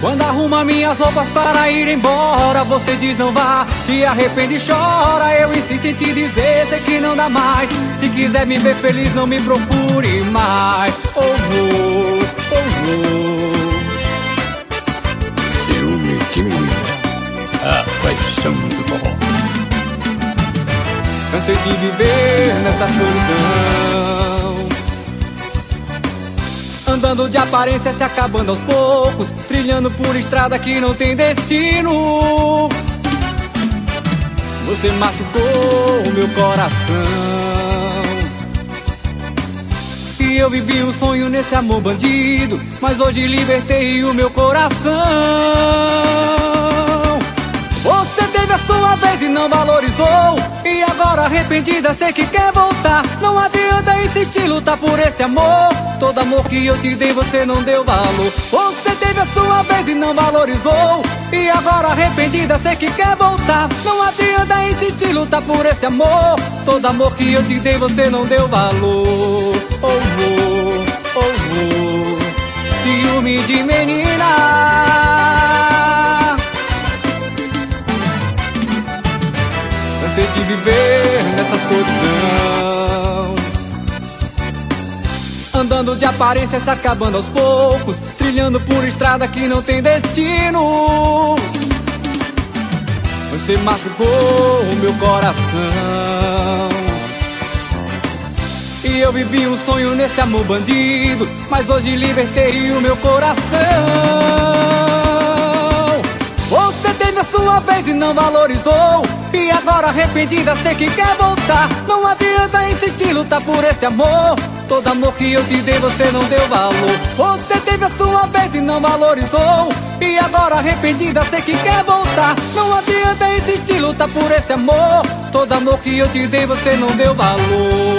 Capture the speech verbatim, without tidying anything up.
Quando arruma minhas roupas para ir embora, você diz não vá, se arrepende e chora. Eu insisto em te dizer, sei que não dá mais. Se quiser me ver feliz, não me procure mais. Ou vou, ou vou. Ciúme de menina, a paixão do forró. Cansei de viver nessa solidão, andando de aparência, se acabando aos poucos, trilhando por estrada que não tem destino. Você machucou o meu coração, e eu vivi um sonho nesse amor bandido, mas hoje libertei o meu coração. Você teve a sua vez e não valorizou, e agora arrependida sei que quer voltar. Não adianta insistir, lutar por esse amor. Todo amor que eu te dei você não deu valor. Você teve a sua vez e não valorizou, e agora arrependida sei que quer voltar. Não adianta insistir, lutar por esse amor. Todo amor que eu te dei você não deu valor. Ou vou, ou vou. Ciúme de menina. Cansei de viver nessa solidão, andando de aparência, se acabando aos poucos, trilhando por estrada que não tem destino. Você machucou o meu coração, e eu vivi um sonho nesse amor bandido, mas hoje libertei o meu coração. Você teve a sua vez e não valorizou, e agora arrependida sei que quer voltar. Não adianta insistir, lutar por esse amor. Todo amor que eu te dei você não deu valor. Você teve a sua vez e não valorizou, e agora arrependida sei que quer voltar. Não adianta insistir, lutar por esse amor. Todo amor que eu te dei você não deu valor.